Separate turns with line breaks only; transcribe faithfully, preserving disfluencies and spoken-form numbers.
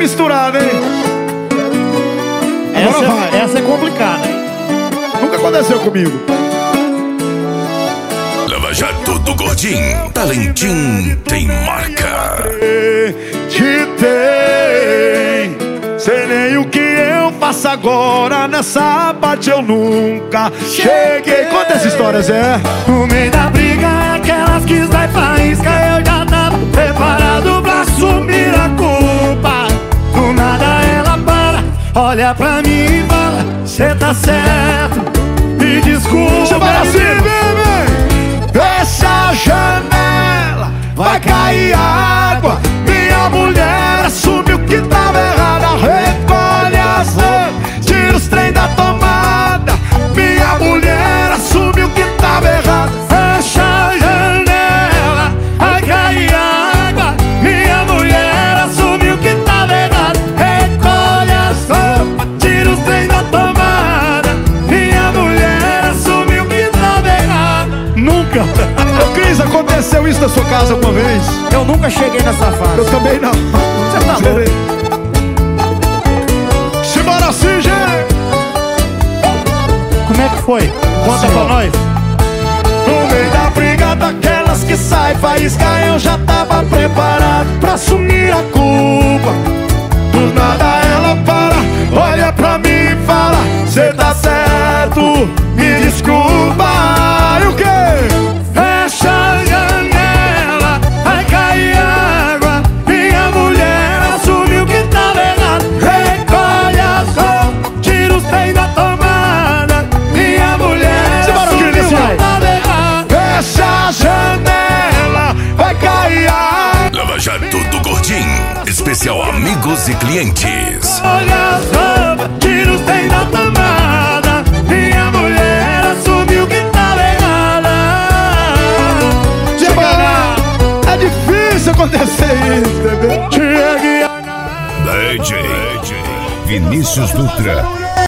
misturada, hein?
Essa, vai. essa é complicada, hein?
Nunca aconteceu comigo.
Lava Jato do Gordinho, talentinho tem marca.
Te tem, sei nem o que eu faço agora. Nessa parte eu nunca cheguei. Conta essa história, Zé.
No meio da briga, aquelas que vai faísca, eu já tava preparado pra assumir a culpa. Do nada ela para, olha pra mim e fala: cê tá certo, me desculpa.
Você vai assim, bebê. Fecha a janela, vai cair água. Minha mulher assume o que tava errado. Recolhe as roupas, tira os trem da tomada. Minha mulher assume o que tava errado.
Fecha a janela, vai cair água. Minha mulher assume o que tava errado. Recolhe as roupas, tira os trem da tomada. Minha mulher assume o que tava errado. Nunca.
Ô Cris, aconteceu isso na sua casa alguma vez?
Eu nunca cheguei nessa fase.
Eu também não.
Você tá louco?
Simbora assim, gente.
Como é que foi? Conta pra nós.
No meio da briga daquelas que sai faísca, eu já tava preparado pra assumir a culpa. Do nada ela para, olha pra mim e fala: cê tá certo, me desculpa. E o quê?
Fecha a janela, vai cair água. Minha mulher assume o que tava errado. Recolhe as roupas, tira os trem da tomada. Minha mulher assume o que tava errado.
Fecha a janela, vai cair água.
Lava Jato do Gordinho, especial amigos e clientes.
Olha as roupas, tira os trem da tomada. Minha mulher assume o que tava errada.
É difícil acontecer isso, bebê.
D J Vinícius Dutra.